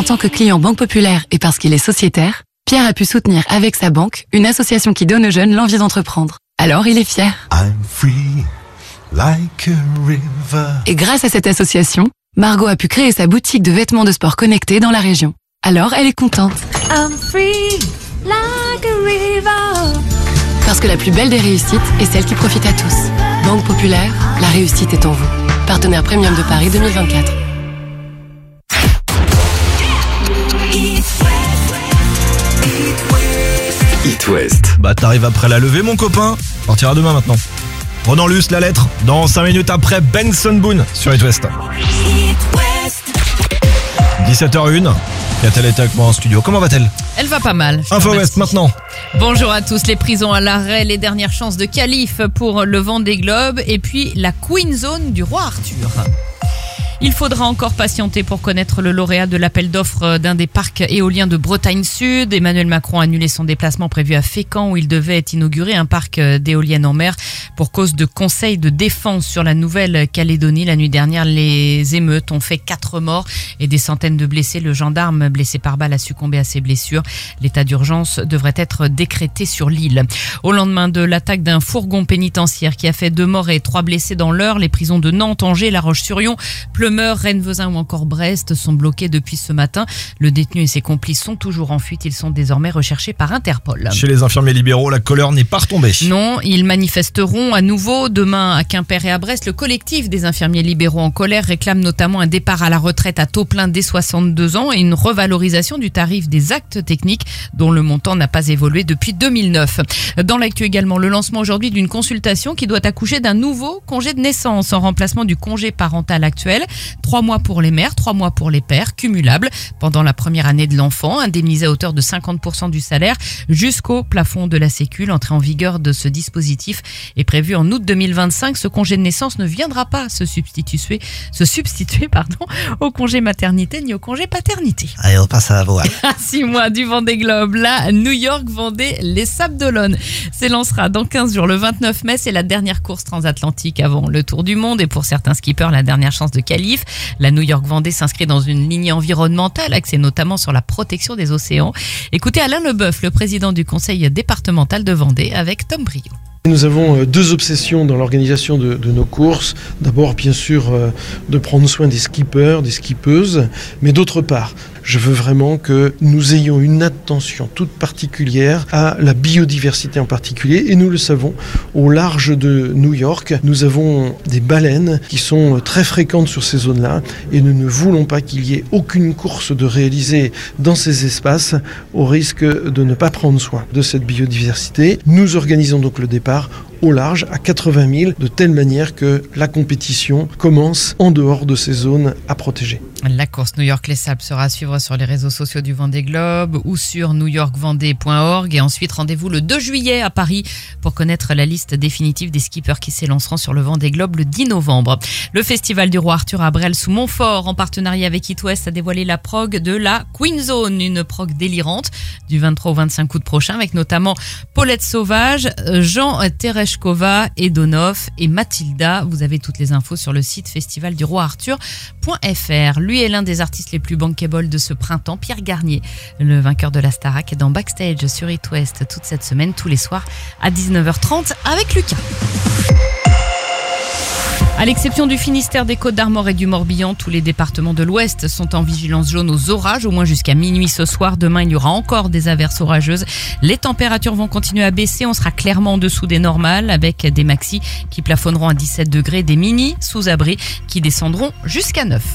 tant que client Banque Populaire et parce qu'il est sociétaire, Pierre a pu soutenir avec sa banque une association qui donne aux jeunes l'envie d'entreprendre. Alors il est fier. I'm free, like a river. Et grâce à cette association, Margot a pu créer sa boutique de vêtements de sport connectés dans la région. Alors elle est contente. I'm free, like a river. Parce que la plus belle des réussites est celle qui profite à tous. Banque Populaire, la réussite est en vous. Partenaire Premium de Paris 2024. It West. Bah t'arrives après la levée mon copain. Partira demain maintenant. Ronan Luce, la lettre, dans 5 minutes après Benson Boone sur It West. 17h01. Catel est avec moi en studio. Comment va-t-elle? Elle va pas mal. Info West maintenant. Bonjour à tous. Les prisons à l'arrêt, les dernières chances de qualif pour le Vendée Globe et puis la Queen Zone du Roi Arthur. Il faudra encore patienter pour connaître le lauréat de l'appel d'offres d'un des parcs éoliens de Bretagne Sud. Emmanuel Macron a annulé son déplacement prévu à Fécamp où il devait inaugurer un parc d'éoliennes en mer pour cause de conseils de défense sur la Nouvelle-Calédonie. La nuit dernière, les émeutes ont fait 4 morts et des centaines de blessés. Le gendarme blessé par balle a succombé à ses blessures. L'état d'urgence devrait être décrété sur l'île. Au lendemain de l'attaque d'un fourgon pénitentiaire qui a fait 2 morts et 3 blessés dans l'Eure, les prisons de Nantes, Angers, La Roche-sur-Yon, Pleumeur, Rennes-Vezin ou encore Brest sont bloqués depuis ce matin. Le détenu et ses complices sont toujours en fuite. Ils sont désormais recherchés par Interpol. Chez les infirmiers libéraux, la colère n'est pas retombée. Non, ils manifesteront à nouveau demain à Quimper et à Brest. Le collectif des infirmiers libéraux en colère réclame notamment un départ à la retraite à taux plein dès 62 ans et une revalorisation du tarif des actes techniques dont le montant n'a pas évolué depuis 2009. Dans l'actu également, le lancement aujourd'hui d'une consultation qui doit accoucher d'un nouveau congé de naissance en remplacement du congé parental actuel. 3 mois pour les mères, 3 mois pour les pères, cumulables pendant la première année de l'enfant, indemnisé à hauteur de 50% du salaire jusqu'au plafond de la Sécu. L'entrée en vigueur de ce dispositif est prévue en août 2025. Ce congé de naissance ne viendra pas se substituer au congé maternité ni au congé paternité. Allez, on passe à la voix. À 6 mois du Vendée Globe, la New York Vendée les Sables d'Olonne s'élancera dans 15 jours. Le 29 mai, c'est la dernière course transatlantique avant le Tour du Monde et pour certains skippers, la dernière chance de qualif. La New York Vendée s'inscrit dans une lignée environnementale axée notamment sur la protection des océans. Écoutez Alain Leboeuf, le président du conseil départemental de Vendée, avec Tom Brio. Nous avons 2 obsessions dans l'organisation de nos courses. D'abord, bien sûr, de prendre soin des skippers, des skippeuses, mais d'autre part, je veux vraiment que nous ayons une attention toute particulière à la biodiversité en particulier. Et nous le savons, au large de New York, nous avons des baleines qui sont très fréquentes sur ces zones-là et nous ne voulons pas qu'il y ait aucune course de réaliser dans ces espaces au risque de ne pas prendre soin de cette biodiversité. Nous organisons donc le départ au large à 80 000 de telle manière que la compétition commence en dehors de ces zones à protéger. La course New York Les Sables sera à suivre sur les réseaux sociaux du Vendée Globe ou sur newyorkvendée.org et ensuite rendez-vous le 2 juillet à Paris pour connaître la liste définitive des skippers qui s'élanceront sur le Vendée Globe le 10 novembre. Le festival du Roi Arthur à Bresles-sous-Montfort en partenariat avec It West a dévoilé la prog de la Queen Zone, une prog délirante du 23 au 25 août prochain avec notamment Paulette Sauvage, Jean Tereshkova, Edonov et Mathilda. Vous avez toutes les infos sur le site festivalduroiarthur.fr. Lui est l'un des artistes les plus bankable de ce printemps, Pierre Garnier, le vainqueur de la Starac, est dans Backstage sur It West toute cette semaine, tous les soirs à 19h30 avec Lucas. À l'exception du Finistère, des Côtes-d'Armor et du Morbihan, tous les départements de l'Ouest sont en vigilance jaune aux orages, au moins jusqu'à minuit ce soir. Demain, il y aura encore des averses orageuses. Les températures vont continuer à baisser. On sera clairement en dessous des normales avec des maxis qui plafonneront à 17 degrés, des mini sous-abris qui descendront jusqu'à 9.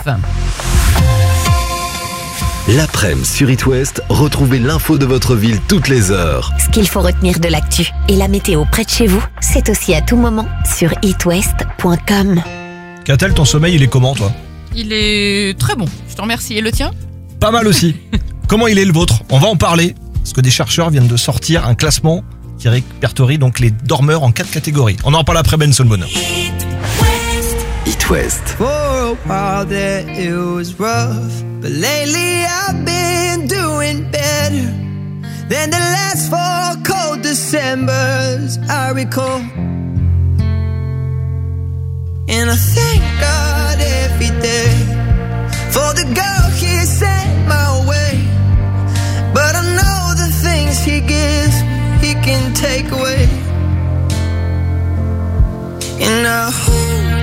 L'après-midi sur It West, retrouvez l'info de votre ville toutes les heures. Ce qu'il faut retenir de l'actu et la météo près de chez vous, c'est aussi à tout moment sur itwest.com. Catel, ton sommeil, il est comment, toi? Il est très bon, je te remercie. Et le tien? Pas mal aussi. Comment il est le vôtre? On va en parler, parce que des chercheurs viennent de sortir un classement qui répertorie donc les dormeurs en 4 catégories. On en parle après Benson Boone. It West. For a while there it was rough, but lately I've been doing better than the last 4 cold Decembers I recall. And I thank God every day for the girl he sent my way.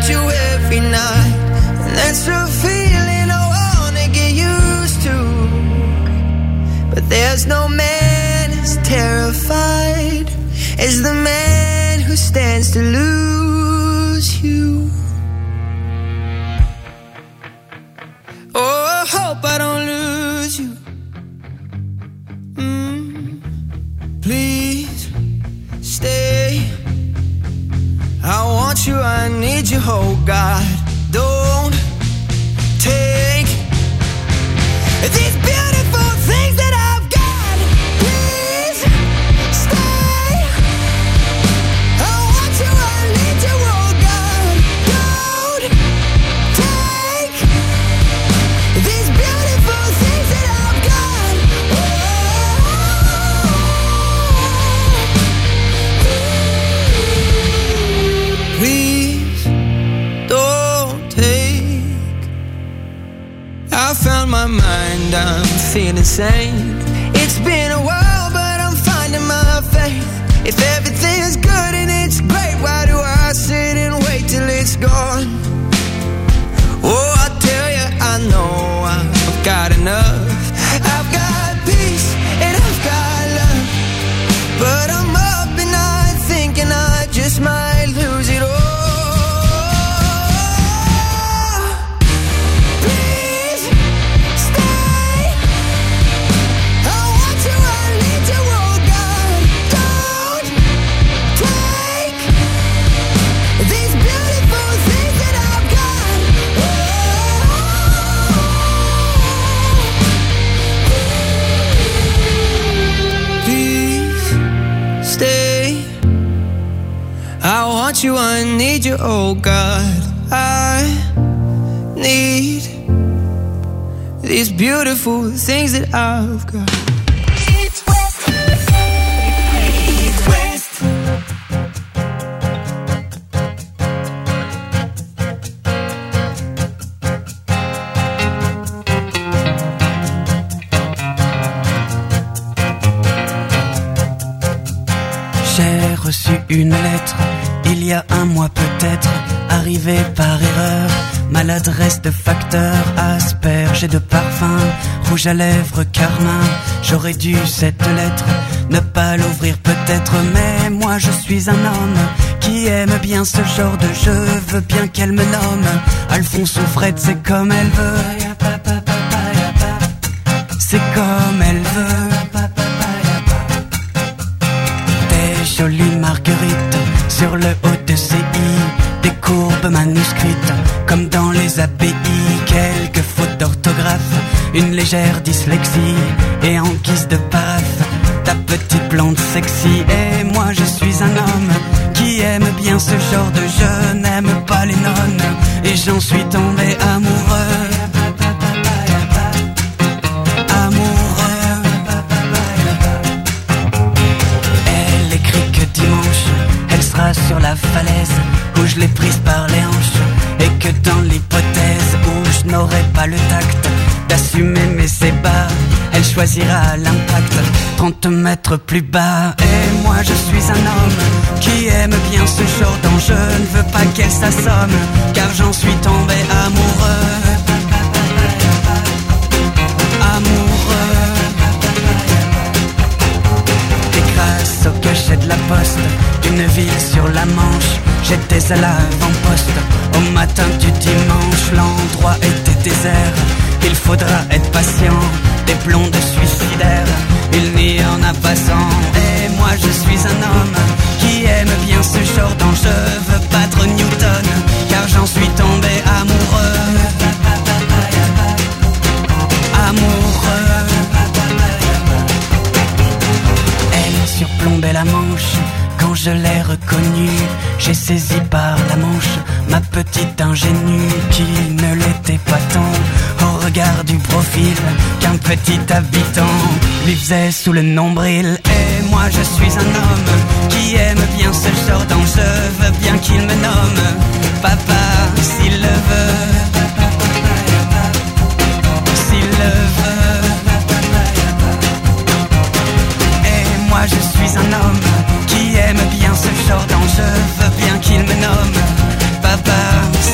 you every night, and that's a feeling I wanna get used to. But there's no man as terrified as the man who stands to lose you. Oh, I hope I don't lose you. Please stay. I want you, I need you, oh God. Don't take these beautiful things that I've got. Please stay. I want you, I need you, oh God. Don't take these beautiful things that I've got. Please don't take. I found my mind, I'm feeling sane. It's been a while, but I'm finding my faith. If everything's good and it's great, why do I sit and wait till it's gone? Oh, I tell you, I know I've got enough. I've got peace and I've got love, but I'm up and I'm thinking I just might lose it all. Please stay. I want you, I need you, oh God. Don't take these beautiful things that I've got. Please stay. I want you, I need you, oh God. I need these beautiful things that I've got. J'ai reçu une lettre, il y a un mois peut-être, arrivée par erreur. Maladresse de facteur, asperge et de parfum, rouge à lèvres, carmin. J'aurais dû cette lettre ne pas l'ouvrir peut-être, mais moi je suis un homme qui aime bien ce genre de jeu. Veux bien qu'elle me nomme Alphonse ou Fred, c'est comme elle veut. C'est comme elle veut. Des jolies marguerites sur le haut de ses i, des courbes manuscrites comme dans les API, quelques fautes d'orthographe, une légère dyslexie, et en guise de paraphe, ta petite blonde sexy. Et moi je suis un homme qui aime bien ce genre de jeu, n'aime pas les nonnes, et j'en suis tombé amoureux. Elle écrit que dimanche elle sera sur la falaise où je l'ai prise par les hanches, et que dans l'hypothèse où je n'aurai pas le tact d'assumer mes ébats, elle choisira l'impact 30 mètres plus bas. Et moi je suis un homme qui aime bien ce genre d'enjeu, ne veux pas qu'elle s'assomme, car j'en suis tombé amoureux. Amoureux. Et grâce au cachet de la poste d'une ville sur la Manche, j'étais à l'avant-poste au matin du dimanche. L'endroit était désert, il faudra être patient, des blondes suicidaires, il n'y en a pas 100. Et moi je suis un homme qui aime bien ce genre d'enjeu, veux battre Newton, car j'en suis tombé amoureux. Amoureux. Elle surplombait la Manche quand je l'ai reconnue, j'ai saisi par la manche ma petite ingénue qui ne l'était pas tant au regard du profil qu'un petit habitant lui faisait sous le nombril. Et moi je suis un homme qui aime bien ce genre d'enjeu, veux bien qu'il me nomme papa s'il le veut, s'il le veut. Et moi je suis un homme qui aime bien ce genre d'enjeu, veux bien qu'il me nomme papa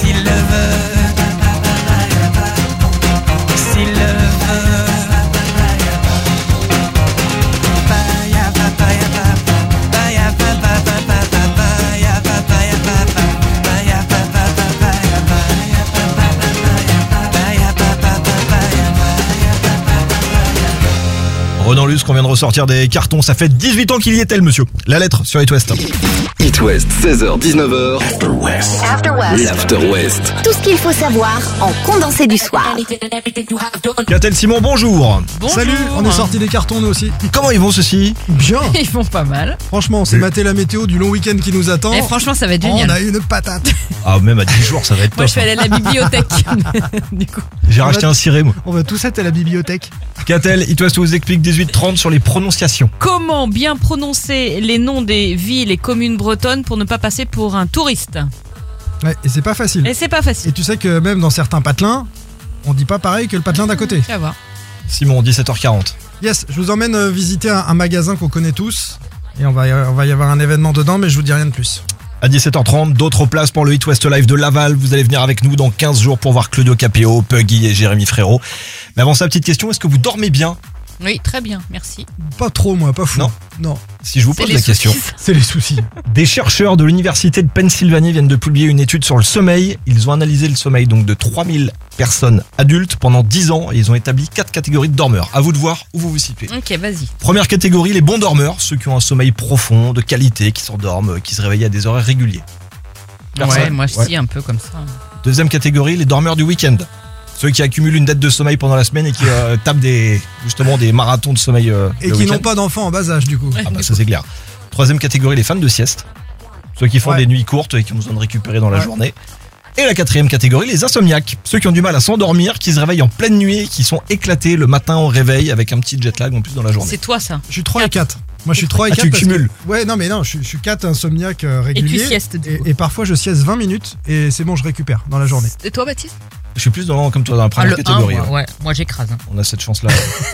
Renan Luce qu'on vient de ressortir des cartons, ça fait 18 ans qu'il y était le monsieur. La lettre sur It West. It West, 16h-19h. L'After West. Tout ce qu'il faut savoir en condensé du soir. Catel Simon, bonjour. Bonjour. Salut, on est sorti des cartons nous aussi. Comment ils vont ceux-ci? Bien. Ils vont pas mal. Franchement, on s'est maté la météo du long week-end qui nous attend. Et franchement, ça va être On génial. a une patate. Ah, même à 10 jours, ça va être top. Moi, je vais aller à la bibliothèque. Du coup. J'ai racheté un ciré, moi. On va tous être à la bibliothèque. Catel, It West vous explique 18h30 sur les prononciations. Comment bien prononcer les noms des villes et communes bretonnes pour ne pas passer pour un touriste? Ouais, et c'est pas facile. Et c'est pas facile. Et tu sais que même dans certains patelins, on dit pas pareil que le patelin d'à côté. Ça va. Simon, 17h40. Yes, je vous emmène visiter un magasin qu'on connaît tous. Et on va y avoir un événement dedans, mais je vous dis rien de plus. À 17h30, d'autres places pour le It West Live de Laval. Vous allez venir avec nous dans 15 jours pour voir Claudio Capéo, Puggy et Jérémy Frérot. Mais avant ça, petite question, est-ce que vous dormez bien? Oui, très bien, merci. Pas trop, moi, pas fou. Non. Si je vous C'est pose les la question. soucis. C'est les soucis. Des chercheurs de l'université de Pennsylvanie viennent de publier une étude sur le sommeil. Ils ont analysé le sommeil donc de 3000 personnes adultes pendant 10 ans et ils ont établi 4 catégories de dormeurs. À vous de voir où vous vous situez. Ok, vas-y. Première catégorie, les bons dormeurs, ceux qui ont un sommeil profond, de qualité, qui s'endorment, qui se réveillent à des horaires réguliers. Ouais, moi Ouais. aussi, un peu comme ça. Deuxième catégorie, les dormeurs du week-end. Ceux qui accumulent une dette de sommeil pendant la semaine et qui tapent des marathons de sommeil Et le qui week-end. n'ont pas d'enfants en bas âge, du coup. Ah bah ça c'est clair. Troisième catégorie, les fans de sieste. Ceux qui font Ouais. des nuits courtes et qui ont besoin de récupérer dans la Ouais. journée. Et la quatrième catégorie, les insomniaques. Ceux qui ont du mal à s'endormir, qui se réveillent en pleine nuit et qui sont éclatés le matin au réveil avec un petit jet lag en plus dans la journée. C'est toi, ça. Je suis 3 et 4. Moi, je suis 3 et Ah, 4. tu parce cumules. que... Ouais, non, mais non, je suis 4 insomniaques Et réguliers. tu siestes, du coup. Et parfois, je sieste 20 minutes et c'est bon, je récupère dans la journée. Et toi, Baptiste? Je suis plus comme toi dans la première le catégorie. 1, ouais. Moi, j'écrase. hein. On a cette chance-là.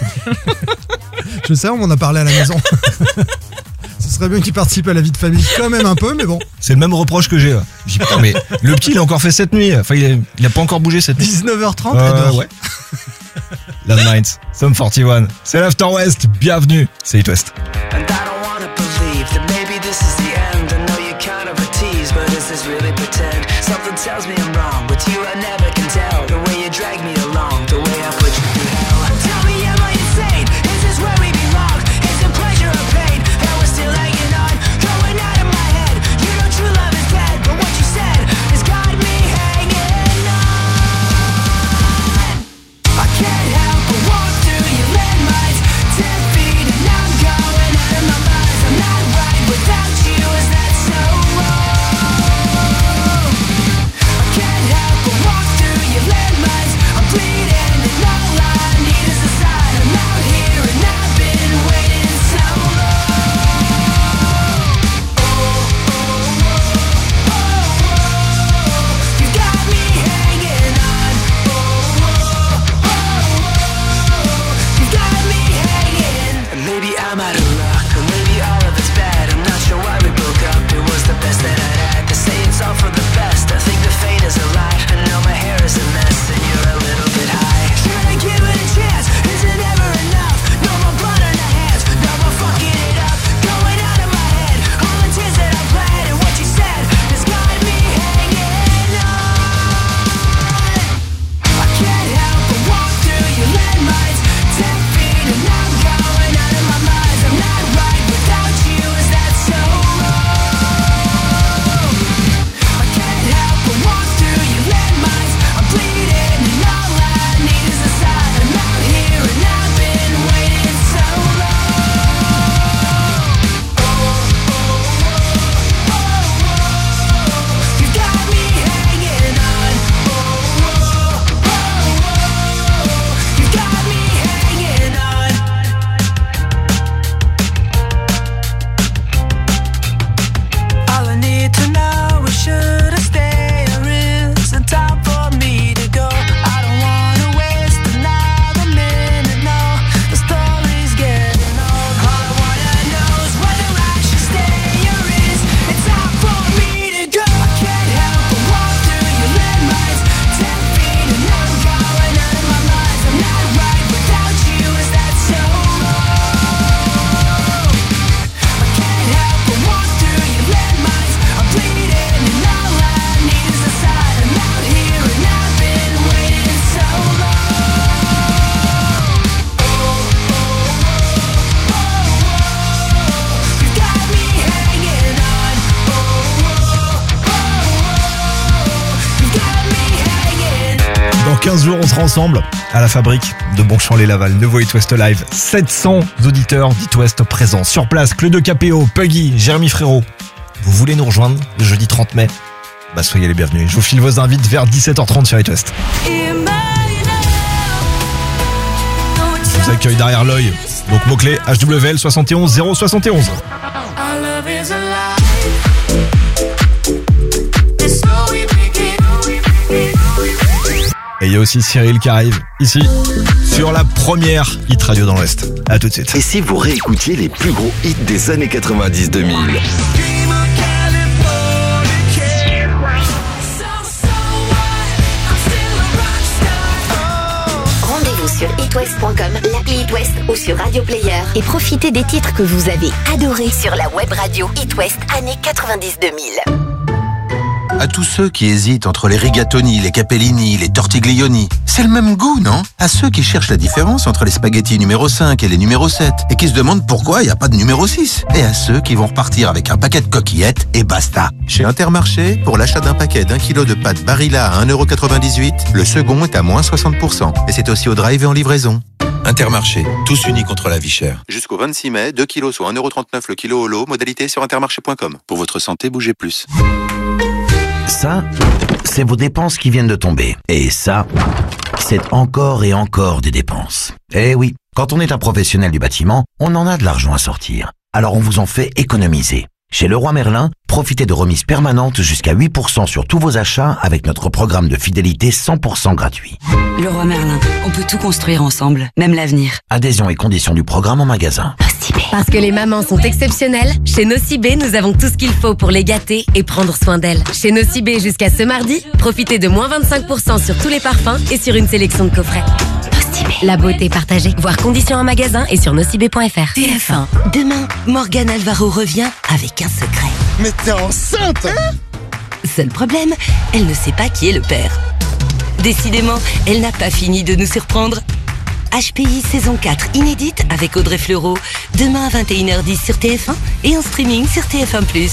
Je sais, on m'en a parlé à la maison. Ce serait bien qu'il participe à la vie de famille quand même un peu, mais bon. C'est le même reproche que j'ai. Là. Je dis putain, mais le petit il a encore fait cette nuit. Enfin, il a pas encore bougé cette nuit. 19h30, elle dort. Ouais. Last Night, Sum 41. C'est l'After West. Bienvenue. C'est It West. And I don't wanna believe that maybe this is the end. I know you're kind of a tease, but is this really pretend? Something tells me I'm wrong. With you I never can tell. The way you drag me along, the way I put you through hell. Tell me, am I insane? Is this where we belong? Is it pleasure or pain? And we're still hanging on, going out of my head. You know true love is dead, but what you said has got me hanging on. I can't help but walk through your landmines, 10 feet and I'm going out of my mind. I'm not right without you, is that so wrong? I can't help 15 jours, on sera ensemble à la fabrique de Bonchamp-les-Laval. Nouveau It West Live. 700 auditeurs d'It West présents. Sur place, Clé de KPO, Puggy, Jérémy Frérot. Vous voulez nous rejoindre le jeudi 30 mai? Bah soyez les bienvenus. Je vous file vos invites vers 17h30 sur It West. Je vous accueille derrière l'œil. Donc mot-clé HWL 71 071. Et il y a aussi Cyril qui arrive ici sur la première hit radio dans l'Ouest. À tout de suite. Et si vous réécoutiez les plus gros hits des années 90-2000? Rendez-vous sur itwest.com, l'appli It West ou sur Radio Player et profitez des titres que vous avez adorés sur la web radio It West années 90-2000. À tous ceux qui hésitent entre les rigatoni, les capellini, les tortiglioni, c'est le même goût, non? À ceux qui cherchent la différence entre les spaghettis numéro 5 et les numéro 7 et qui se demandent pourquoi il n'y a pas de numéro 6. Et à ceux qui vont repartir avec un paquet de coquillettes et basta. Chez Intermarché, pour l'achat d'un paquet d'1 kg de pâtes Barilla à 1,98€, le second est à moins 60%. Et c'est aussi au drive et en livraison. Intermarché, tous unis contre la vie chère. Jusqu'au 26 mai, 2 kilos soit 1,39€ le kilo au lot, modalité sur intermarché.com. Pour votre santé, bougez plus. Ça, c'est vos dépenses qui viennent de tomber. Et ça, c'est encore et encore des dépenses. Eh oui, quand on est un professionnel du bâtiment, on en a de l'argent à sortir. Alors on vous en fait économiser. Chez Leroy Merlin, profitez de remises permanentes jusqu'à 8% sur tous vos achats avec notre programme de fidélité 100% gratuit. Leroy Merlin, on peut tout construire ensemble, même l'avenir. Adhésion et conditions du programme en magasin. Parce que les mamans sont exceptionnelles, chez Nocibé, nous avons tout ce qu'il faut pour les gâter et prendre soin d'elles. Chez Nocibé, jusqu'à ce mardi, profitez de moins 25% sur tous les parfums et sur une sélection de coffrets. Nocibé. La beauté partagée. Voir conditions en magasin et sur nocibé.fr. TF1. Demain, Morgane Alvaro revient avec un secret. Mais t'es enceinte, hein? Seul problème, elle ne sait pas qui est le père. Décidément, elle n'a pas fini de nous surprendre. HPI saison 4 inédite avec Audrey Fleurot. Demain à 21h10 sur TF1 et en streaming sur TF1+.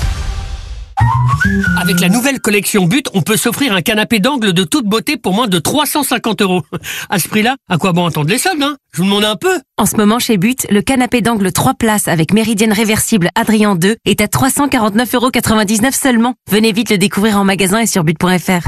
Avec la nouvelle collection But, on peut s'offrir un canapé d'angle de toute beauté pour moins de 350€. À ce prix-là, à quoi bon attendre les soldes, hein? Je vous demande un peu. En ce moment chez But, le canapé d'angle 3 places avec méridienne réversible Adrien 2 est à 349,99€ seulement. Venez vite le découvrir en magasin et sur but.fr.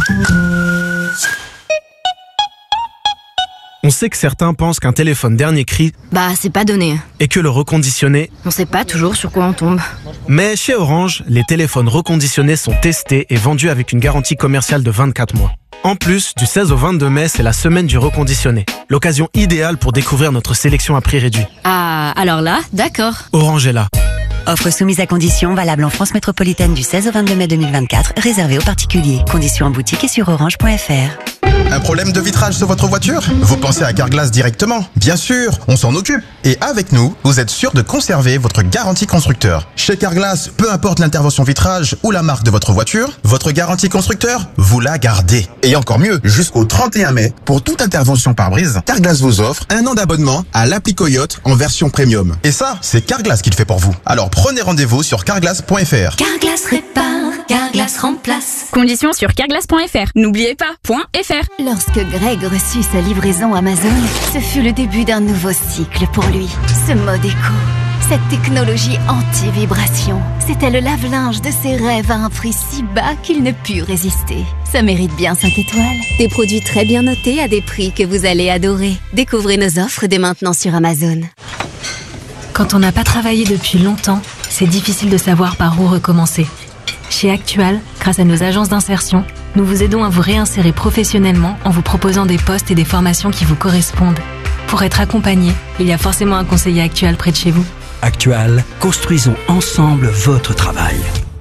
On sait que certains pensent qu'un téléphone dernier cri, c'est pas donné. Et que le reconditionné, On sait pas toujours sur quoi on tombe. Mais chez Orange, les téléphones reconditionnés sont testés et vendus avec une garantie commerciale de 24 mois. En plus, du 16 au 22 mai, c'est la semaine du reconditionné. L'occasion idéale pour découvrir notre sélection à prix réduit. Ah, alors là, d'accord. Orange est là. Offre soumise à conditions, valable en France métropolitaine du 16 au 22 mai 2024, réservée aux particuliers. Conditions en boutique et sur orange.fr. Un problème de vitrage sur votre voiture? Vous pensez à Carglass directement? Bien sûr, on s'en occupe. Et avec nous, vous êtes sûr de conserver votre garantie constructeur. Chez Carglass, peu importe l'intervention vitrage ou la marque de votre voiture, votre garantie constructeur, vous la gardez. Et encore mieux, jusqu'au 31 mai, pour toute intervention pare-brise, Carglass vous offre 1 an d'abonnement à l'appli Coyote en version premium. Et ça, c'est Carglass qui le fait pour vous. Alors prenez rendez-vous sur carglass.fr. Carglass répare, Carglass remplace. Conditions sur carglass.fr. N'oubliez pas, .fr. Lorsque Greg reçut sa livraison Amazon, ce fut le début d'un nouveau cycle pour lui. Ce mode éco, cette technologie anti-vibration, c'était le lave-linge de ses rêves à un prix si bas qu'il ne put résister. Ça mérite bien 5 étoiles. Des produits très bien notés à des prix que vous allez adorer. Découvrez nos offres dès maintenant sur Amazon. Quand on n'a pas travaillé depuis longtemps, c'est difficile de savoir par où recommencer. Chez Actual, grâce à nos agences d'insertion, nous vous aidons à vous réinsérer professionnellement en vous proposant des postes et des formations qui vous correspondent. Pour être accompagné, il y a forcément un conseiller Actual près de chez vous. Actual, construisons ensemble votre travail.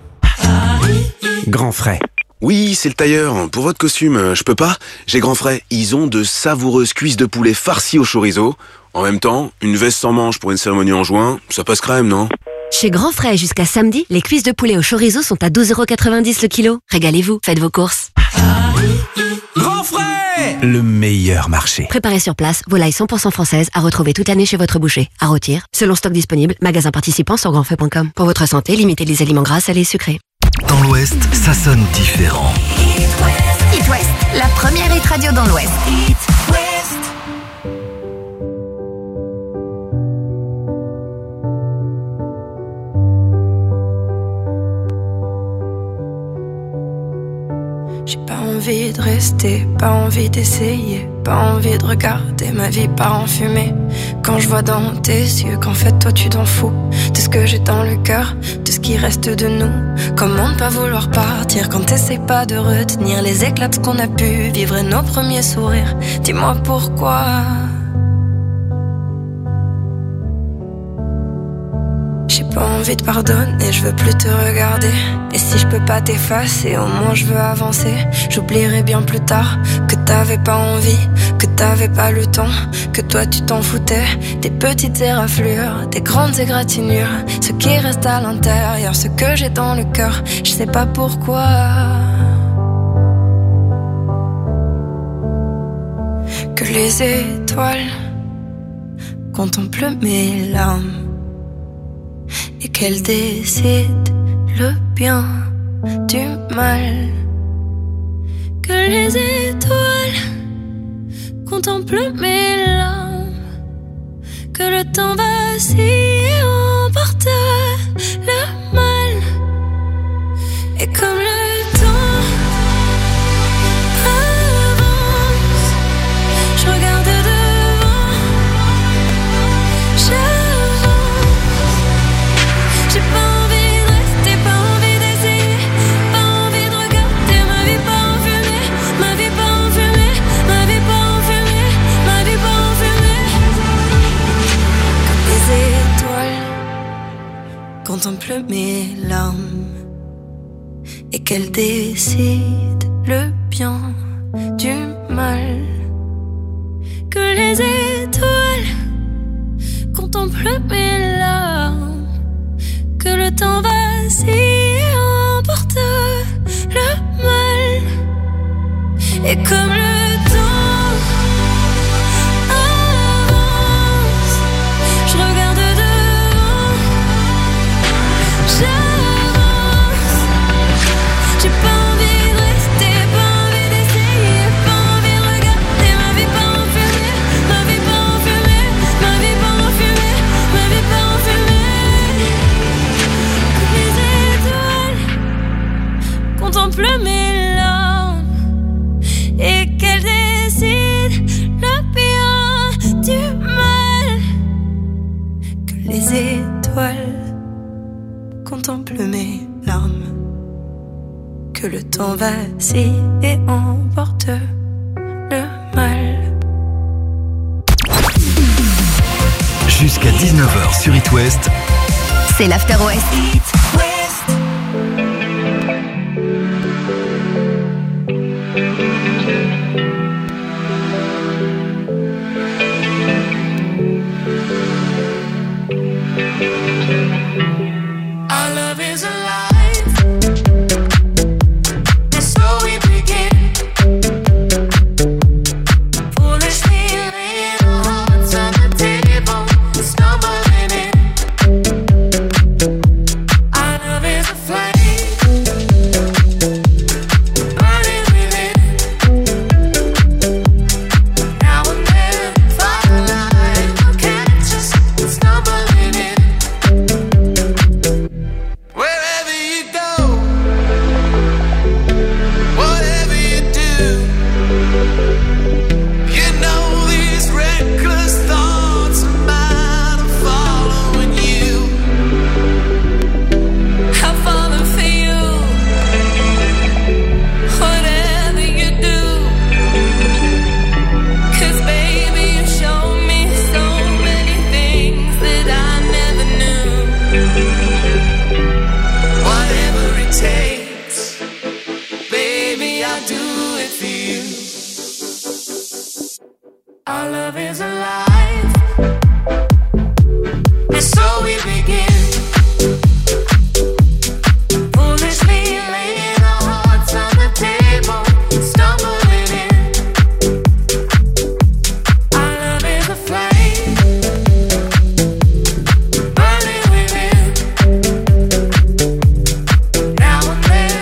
Grand Frais. Oui, c'est le tailleur. Pour votre costume, je peux pas. J'ai Grand Frais. Ils ont de savoureuses cuisses de poulet farcies au chorizo. En même temps, une veste sans manches pour une cérémonie en juin, ça passe crème, non? Chez Grand Frais, jusqu'à samedi, les cuisses de poulet au chorizo sont à 12,90€ le kilo. Régalez-vous, faites vos courses. Grand Frais, le meilleur marché. Préparez sur place, volailles 100% françaises à retrouver toute l'année chez votre boucher. À rôtir, selon stock disponible, magasin participant sur grandfrais.com. Pour votre santé, limitez les aliments gras, salés et sucrés. dans l'Ouest, ça sonne différent. It West, la première hit radio dans l'Ouest. J'ai pas envie de rester, pas envie d'essayer, pas envie de regarder ma vie part en fumée. Quand je vois dans tes yeux qu'en fait toi tu t'en fous de ce que j'ai dans le cœur, de ce qui reste de nous. Comment ne pas vouloir partir quand t'essaies pas de retenir les éclats de ce qu'on a pu vivre et nos premiers sourires. Dis-moi pourquoi. J'ai pas envie de pardonner, je veux plus te regarder. Et si je peux pas t'effacer, au moins je veux avancer. J'oublierai bien plus tard que t'avais pas envie, que t'avais pas le temps, que toi tu t'en foutais. Des petites éraflures, des grandes égratignures, ce qui reste à l'intérieur, ce que j'ai dans le cœur, je sais pas pourquoi. Que les étoiles contemplent mes larmes et qu'elle décide le bien du mal. Que les étoiles contemplent mes larmes, que le temps vacille et emporte le mal. Et comme le temps avance, je regarde devant, j'ai pas envie de rester, pas envie d'essayer, pas envie de regarder ma vie pas en fumée, ma vie pas en fumée, ma vie pas en fumée, ma vie pas en fumée. Comme les étoiles contemplent mes larmes et qu'elles décident le bien du mal. Que les étoiles contemplent mes larmes, que le temps vacille et emporte le mal. Et comme le temps avance, je regarde devant, j'avance. J'ai pas envie de rester, pas envie d'essayer, pas envie de regarder ma vie pas en fumée, ma vie pas en fumée, ma vie pas en fumée, ma vie pas en fumée. Les étoiles contemplent mes larmes et qu'elles décident le bien du mal. Que les étoiles contemplent mes larmes, que le temps vacille et emporte le mal. Jusqu'à 19h sur It West, c'est l'After West. Our love is alive, and so we begin. Foolishly laying our hearts on the table, stumbling in. Our love is a flame, burning within. Now and then, firelight will catch us stumbling in. Wherever you go, whatever you do, you know these reckless thoughts of mine are following you. I'm falling for you, whatever you do. 'Cause baby, you show me so many things that I never knew. Whatever it takes, baby, I'll do it for you. Our love is alive, and so we begin. Foolishly laying our hearts on the table, stumbling in. Our love is a flame, burning within. Now and then,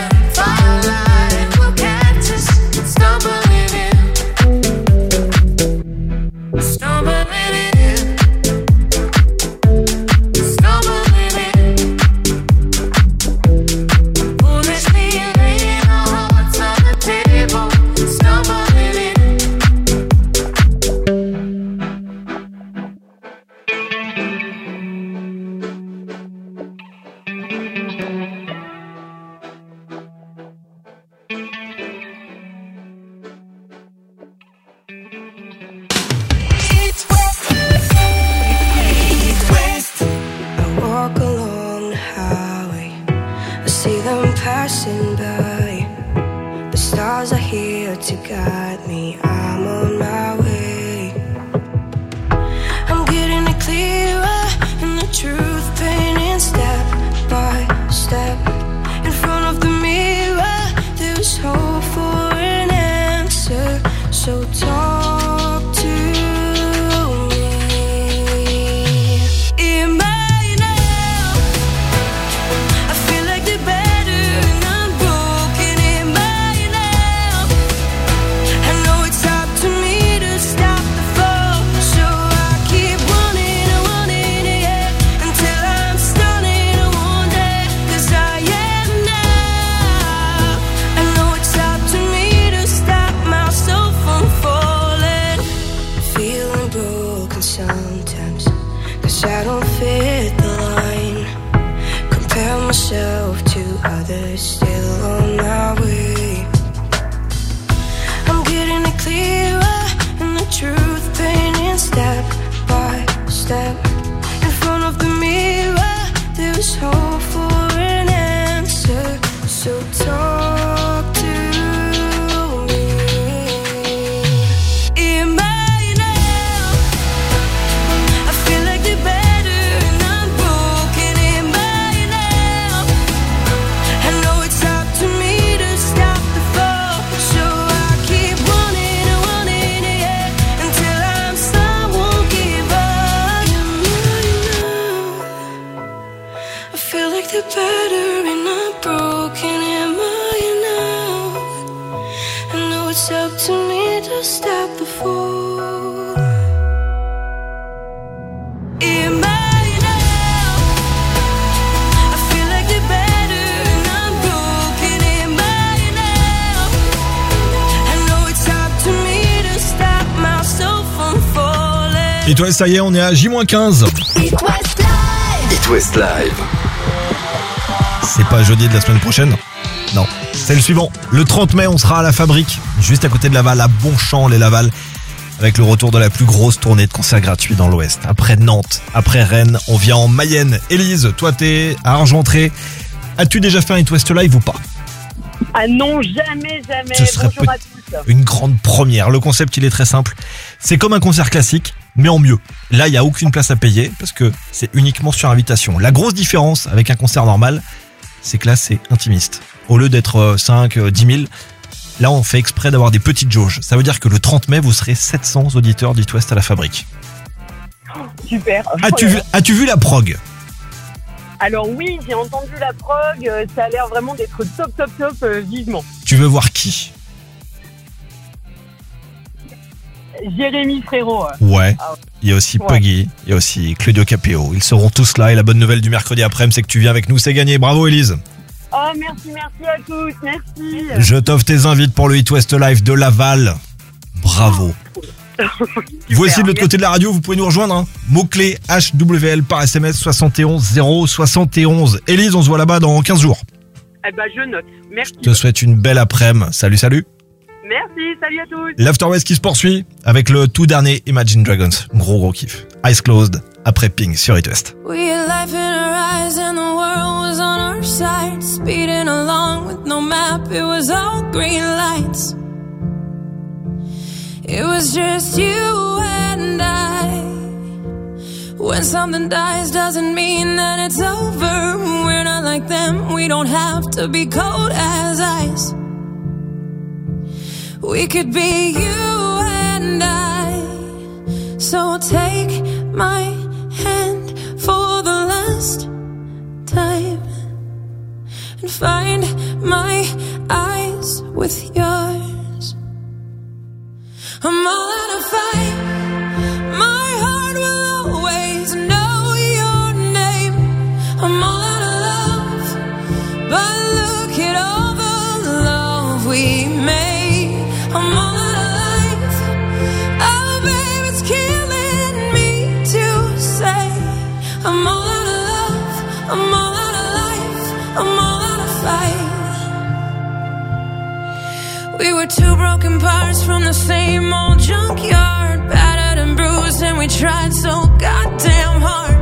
talk to me. Am I enough? I feel like the better and I'm broken. Am I enough? I know it's up to me to stop the fall, so I keep running, yeah, until I'm stunning one day, 'cause I am now. I know it's up to me to stop myself from falling. Feeling broken sometimes, 'cause I don't fit the line. Compare myself to others still on my way. I'm getting it clearer, and the truth painting step by step. In front of the mirror, there's hope for an answer. So talk to me. Am I enough? I feel like the better and I'm broken. Am I enough? I know it's up to me to stop the fall, so I keep running, yeah, until I'm someone give up. I feel like the better and I'm broken. Am I enough? I know it's up to me to stop the fall. Am I enough? I feel like the better and I'm broken. Am I enough? I know it's up to me to stop myself from falling. Et toi, ça y est, on est à J-15. It West Live. C'est pas jeudi de la semaine prochaine? Non, c'est le suivant. Le 30 mai, on sera à la Fabrique, juste à côté de Laval, à Bonchamp-les-Laval, avec le retour de la plus grosse tournée de concerts gratuits dans l'Ouest. Après Nantes, après Rennes, on vient en Mayenne. Élise, toi t'es à Argentré. As-tu déjà fait un It West Live ou pas? Ah non, jamais. Ce serait Bonjour à tous. une grande première. Le concept, il est très simple. C'est comme un concert classique, mais en mieux. Là, il n'y a aucune place à payer, parce que c'est uniquement sur invitation. La grosse différence avec un concert normal, c'est que là, c'est intimiste. Au lieu d'être 5, 10 000, là, on fait exprès d'avoir des petites jauges. Ça veut dire que le 30 mai, vous serez 700 auditeurs d'It West à la Fabrique. Super. As-tu vu la prog? Alors oui, j'ai entendu la prog, ça a l'air vraiment d'être top, vivement. Tu veux voir qui? Jérémy Frérot. Ouais. Il y a aussi Puggy, il y a aussi Claudio Capéo. Ils seront tous là et la bonne nouvelle du mercredi après-midi, c'est que tu viens avec nous, c'est gagné. Bravo Élise. Oh merci à tous, merci. Je t'offre tes invites pour le It West Live de Laval. Bravo. Vous aussi de l'autre côté de la radio, vous pouvez nous rejoindre. Hein. Mot-clé HWL par SMS 71 071. Élise, on se voit là-bas dans 15 jours. Eh ben je note, merci. Je te souhaite une belle après-midi. Salut. Merci, salut à tous. L'After West qui se poursuit avec le tout dernier Imagine Dragons. Gros kiff. Eyes Closed après Ping sur It West. We had life in our eyes and the world was on our side. Speeding along with no map, it was all green lights. It was just you and I. When something dies doesn't mean that it's over. We're not like them, we don't have to be cold as ice. We could be you and I. So take my hand for the last time and find my eyes with yours. I'm all out of fight. My heart will always know your name. I'm all out of love, but look at all the love we made. I'm all out of life. Oh, babe, it's killing me to say. I'm all out of love. I'm all out of life. I'm all out of fight. We were two broken parts from the same old junkyard, battered and bruised, and we tried so goddamn hard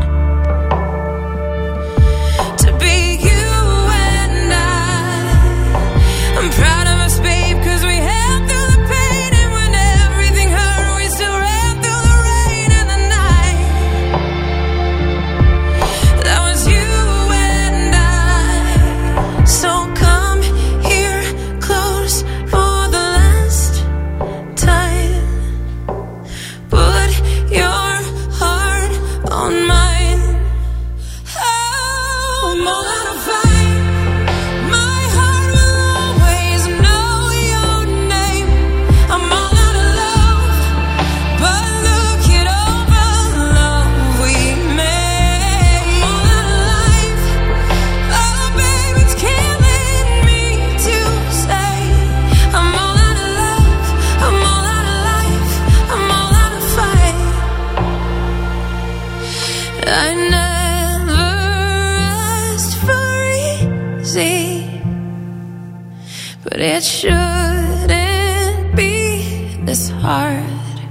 to be you and I. I'm proud of us, babe, 'cause we held through the pain, and when everything hurt, we still ran through the rain and the night. That was you and I. So come here close for the last time. It shouldn't be this hard.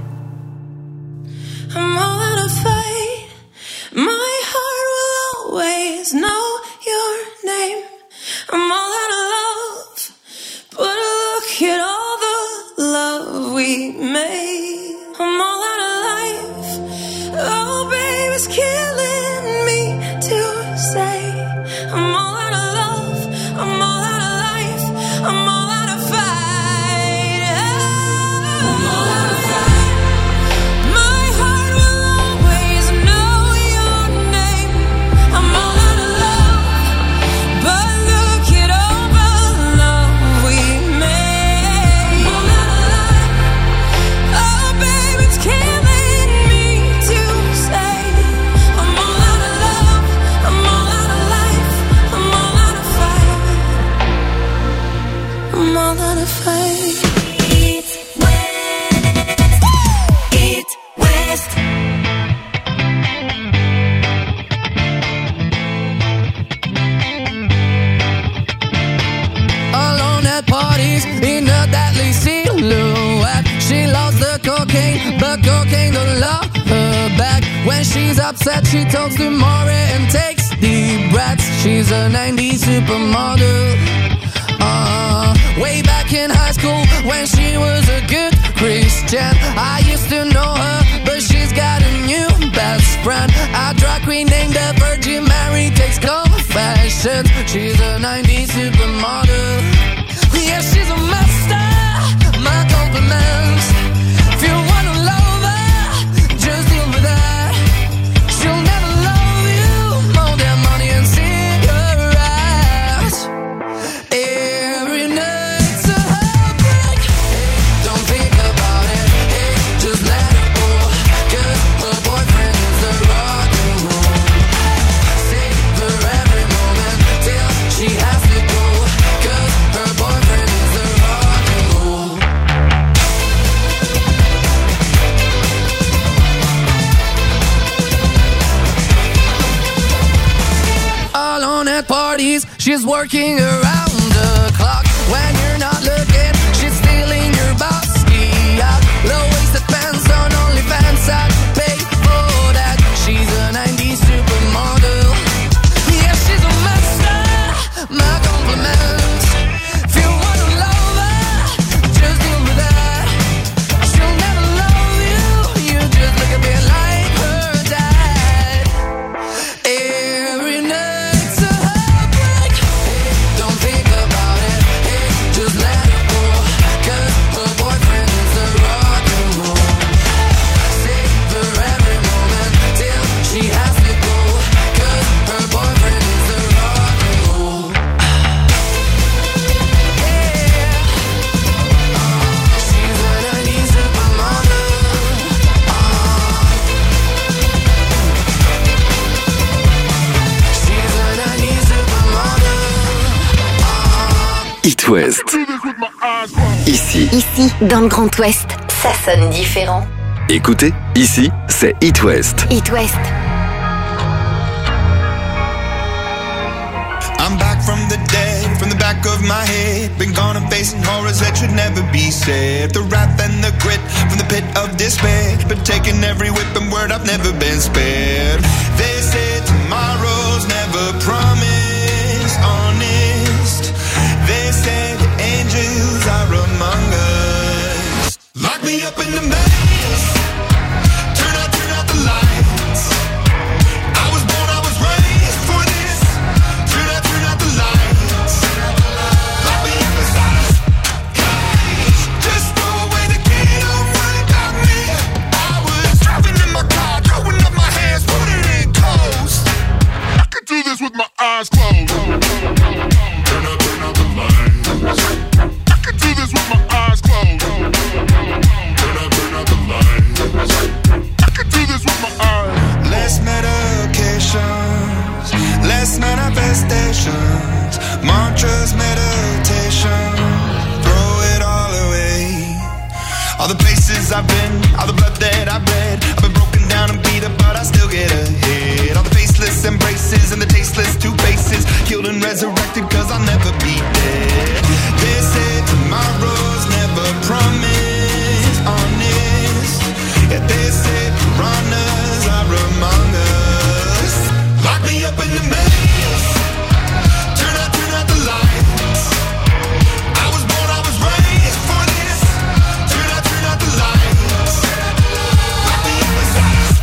I'm all out of fight. My heart will always know your name. I'm all out of love, but look at all the love we made. I'm all out of life. Oh, babe, it's killing me to say. I'm all out of love. I'm all out of life. I'm all out of fight. I'm all out of fight. My heart will always know your name. I'm all out of love, but look at all the love we made. I'm all out of life. Oh, babe, it's killing me to say. I'm all out of love. I'm all out of life. I'm all out of fight. I'm all out of fight. It West. Alone at parties in a deadly silhouette. She loves the cocaine, but cocaine don't love her back. When she's upset, she talks to Maury and takes deep breaths. She's a 90s supermodel. Way back in high school when she was a good Christian, I used to know her, but she's got a new best friend. A drag queen named the Virgin Mary takes confessions. She's a 90s supermodel. Yeah, she's a master. My compliments. If you wanna love her, just deal with her. She'll never love you more than money and cigarettes. Every night's a heartbreak. Hey, don't think about it. Hey, just let it go. 'Cause her boyfriend is the rock and roll. Savor every moment till she has to go. 'Cause her boyfriend is the rock and roll. Alone at parties, she's working around the clock. When you're not looking, she's stealing your bossy out. Low-waisted pants on OnlyFans, I'd pay for that. She's a 90s supermodel. Yeah, she's a master. My compliments. If you wanna love her, just deal with her. She'll never love you. You just look a bit like her dad. Every night's a heartbreak. Hey, don't think about it. Hey, just let it go. 'Cause her boyfriend is the rock and roll. Savor every moment till she has to go. 'Cause her boyfriend is the rock and roll. She's a 90s supermodel. She's a 90s supermodel. It West. Ici. Ici, dans le Grand Ouest, ça sonne différent. Écoutez, ici, c'est It West. It West. I'm back from the dead, from the back of my head. Been gone and facing horrors that should never be said. The wrath and the grit from the pit of despair. Been taking every whip and word, I've never been spared. They say tomorrow's never promised, honest. They say the angels are among us. Lock me up in the maze. Turn out the lights. I was born, I was raised for this. Turn out the lights. Lock me up inside a cage. Just throw away the key, don't worry about me. I was driving in my car, throwing up my hands, putting it in close. I could do this with my eyes closed. Turn out the lights. I could do this with my eyes closed. Turn out the lights. places I've been, all the blood that I've bled. I've been broken down and beat up, but I still get ahead. All the faceless embraces and the tasteless two faces, killed and resurrected, cause I'll never be dead. They say tomorrow's never promised, honest. Yeah, they say piranhas are among us. Lock me up in the maze, turn out the lights. I was born, I was raised for this. Turn out the lights. Lock me up inside.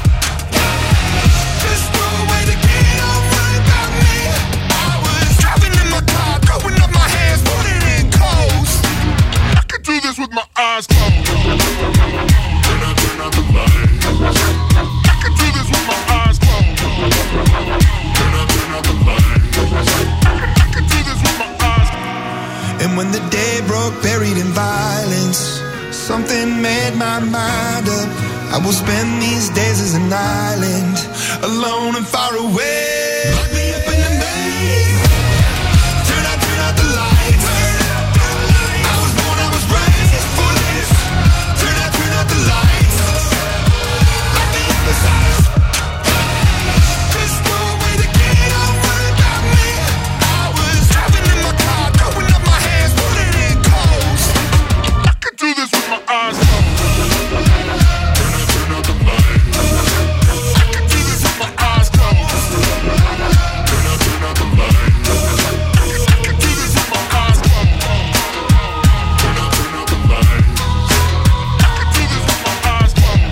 Just throw away the key, don't worry about me. I was driving in my car, throwing up my hands, putting in coast. I could do this with my eyes closed. Turn out the lights. I could do this with my eyes closed. Turn out the lights. I could do this with my eyes closed. And when the day broke, buried in violence, something made my mind up. I will spend these days as an island, alone and far away. Lock me up in the maze. Turn out the lights. I was born, I was raised for this. Turn out the lights. Lock me up inside. Just throw away the key, don't worry about me. I was driving in my car, throwing up my hands, putting in coast. I could do this with my eyes closed. Turn out the lights. I could do this with my eyes closed. Turn out the lights. I could do this with my eyes closed. Turn out the lights. I could do this with my eyes closed.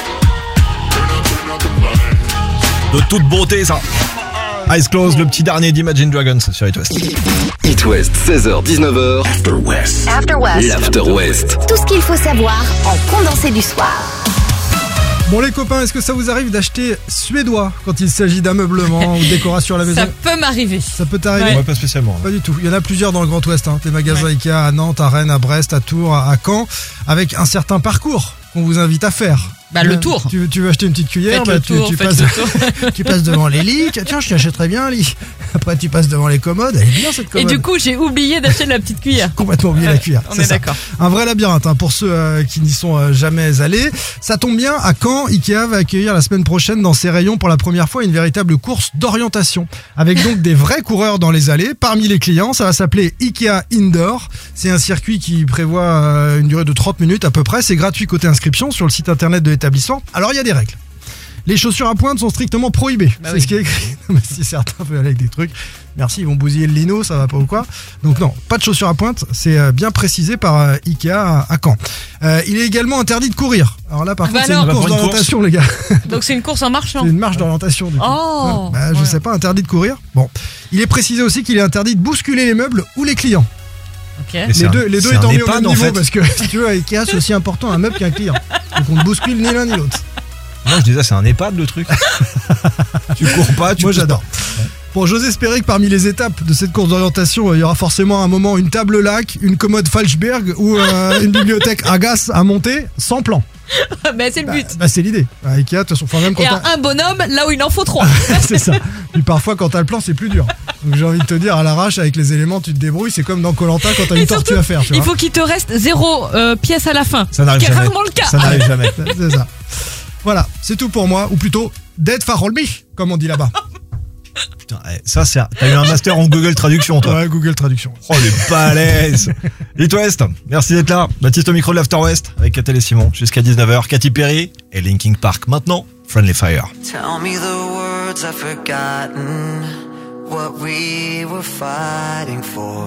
Turn out the lights. De toute beauté, ça. Eyes Closed, le petit dernier d'Imagine Dragons sur It West. It West, 16h-19h. After West. After West. L'After West. Tout ce qu'il faut savoir en condensé du soir. Bon les copains, est-ce que ça vous arrive d'acheter suédois quand il s'agit d'ameublement ou de décoration à la maison? Ça peut m'arriver. Ça peut t'arriver? Ouais, pas spécialement. Pas du tout. Il y en a plusieurs dans le Grand Ouest, des magasins Ikea à Nantes, à Rennes, à Brest, à Tours, à Caen, avec un certain parcours qu'on vous invite à faire. Le tour. Tu veux acheter une petite cuillère, tu passes devant les lits. Tiens, je t'achèterais bien un lit. Après, tu passes devant les commodes. Elle est bien cette commode. Et du coup, j'ai oublié d'acheter la petite cuillère. Complètement oublié la cuillère. On est d'accord. Un vrai labyrinthe pour ceux qui n'y sont jamais allés. Ça tombe bien, à Caen, Ikea va accueillir la semaine prochaine dans ses rayons pour la première fois une véritable course d'orientation. Avec donc des vrais coureurs dans les allées. Parmi les clients, ça va s'appeler Ikea Indoor. C'est un circuit qui prévoit une durée de 30 minutes à peu près. C'est gratuit côté inscription sur le site internet de l'établissement. Alors, il y a des règles. Les chaussures à pointe sont strictement prohibées. C'est ce qui est écrit. Mais si certains veulent aller avec des trucs, merci, ils vont bousiller le lino, ça va pas ou quoi. Donc non, pas de chaussures à pointe, c'est bien précisé par Ikea à Caen. Il est également interdit de courir. Alors là, par contre, c'est une course d'orientation, les gars. Donc c'est une course en marchant. C'est une marche d'orientation, du coup. Oh, je sais pas, interdit de courir. Bon, il est précisé aussi qu'il est interdit de bousculer les meubles ou les clients. Okay. Les deux étant mis au même niveau, parce que si tu veux, à Ikea, c'est aussi important un meuble qu'un client. Donc on ne bouscule ni l'un ni l'autre. Moi je disais c'est un EHPAD le truc. Tu cours pas, Moi j'adore. Bon, j'ose espérer que parmi les étapes de cette course d'orientation, il y aura forcément à un moment une table lac, une commode Falschberg ou une bibliothèque Agas à monter sans plan. C'est le but. C'est l'idée. À Ikea, de toute façon, même quand un bonhomme là où il en faut 3. C'est ça. Puis parfois, quand t'as le plan, c'est plus dur. Donc j'ai envie de te dire, à l'arrache, avec les éléments, tu te débrouilles. C'est comme dans Koh-Lanta quand t'as une tortue à faire. Il faut qu'il te reste 0 pièce à la fin. Ça n'arrive jamais. C'est rarement le cas. Ça n'arrive jamais. C'est ça. Voilà, c'est tout pour moi. Ou plutôt, Dead Farolmi, comme on dit là-bas. Putain, ça c'est. T'as eu un master en Google Traduction, toi. Ouais, Google Traduction. Oh, les balèzes. It West, merci d'être là. Baptiste au micro de l'After West avec Catel et Simon jusqu'à 19h. Katy Perry et Linkin Park. Maintenant, Friendly Fire. Tell me the words I've forgotten, what we were fighting for.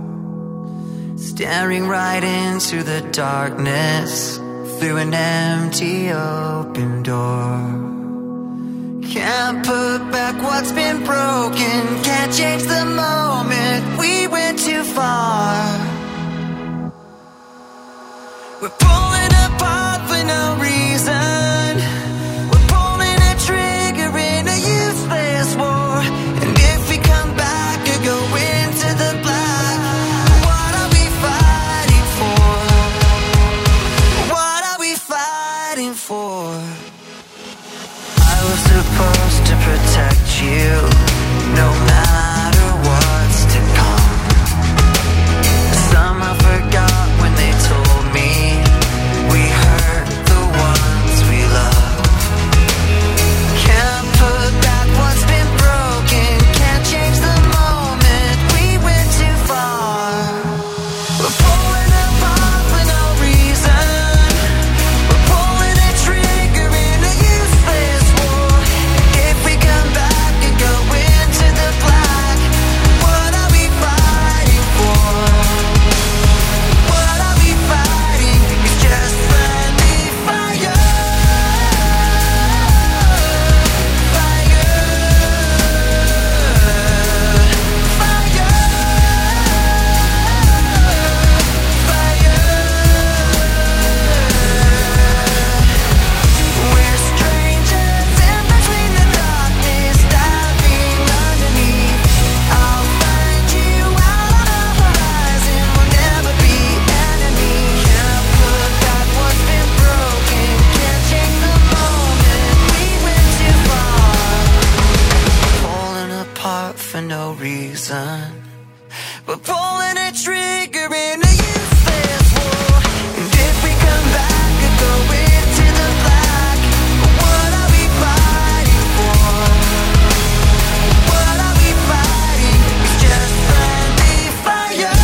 Staring right into the darkness, through an empty open door. Can't put back what's been broken, can't change the moment, we went too far. We're pulling apart for no reason, we're pulling a trigger in a useless war. And if we come back or go into the black, what are we fighting for? What are we fighting for? I was supposed to protect you, no matter what's to come. sun. We're pulling a trigger in a useless war. And if we come back and go into the black, what are we fighting for? What are we fighting? It's just friendly fire.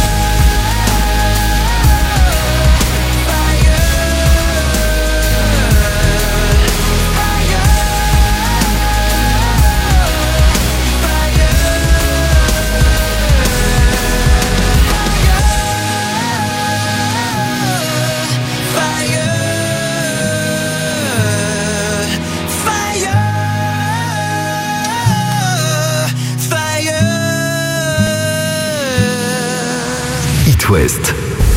It West.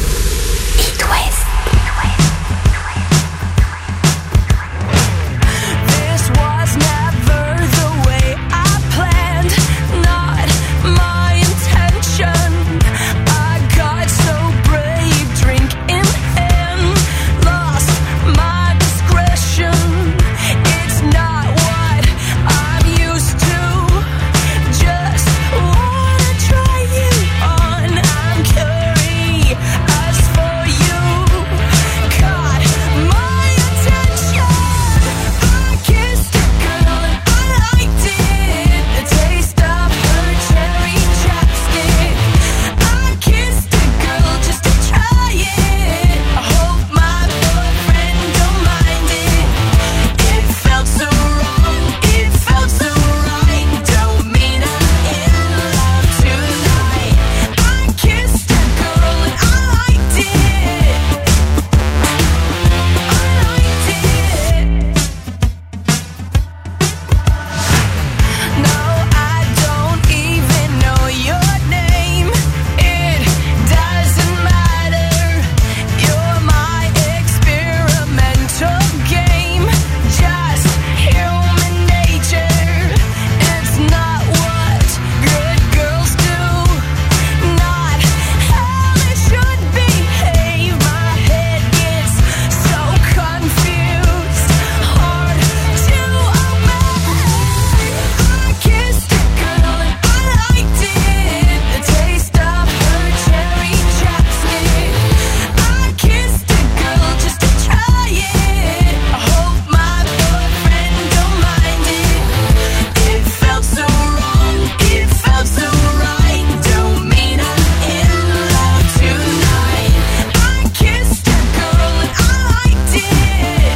This was never the way I planned, not my intention. I got so brave, drink in hand, lost my discretion. It's not what I'm used to, just wanna try you on. I'm curious for you, caught my attention. I kissed a girl and I liked it, the taste of her cherry chapstick. I kissed a girl just to try it, I hope my boyfriend don't mind it. It felt so wrong, it felt so right, don't mean I'm in love tonight. I kissed a girl and I liked it, No, I don't even know your name. It doesn't matter. You're my experimental game. Just human nature. It's not what good girls do. Not how they should behave. My head gets so confused. Hard to obey. I kissed a girl and I liked it, the taste of her cherry chapstick. I kissed a girl just to try it, I hope my boyfriend don't mind it. It felt so wrong, it felt so right, don't mean I'm in love tonight. I kissed a girl and I liked it.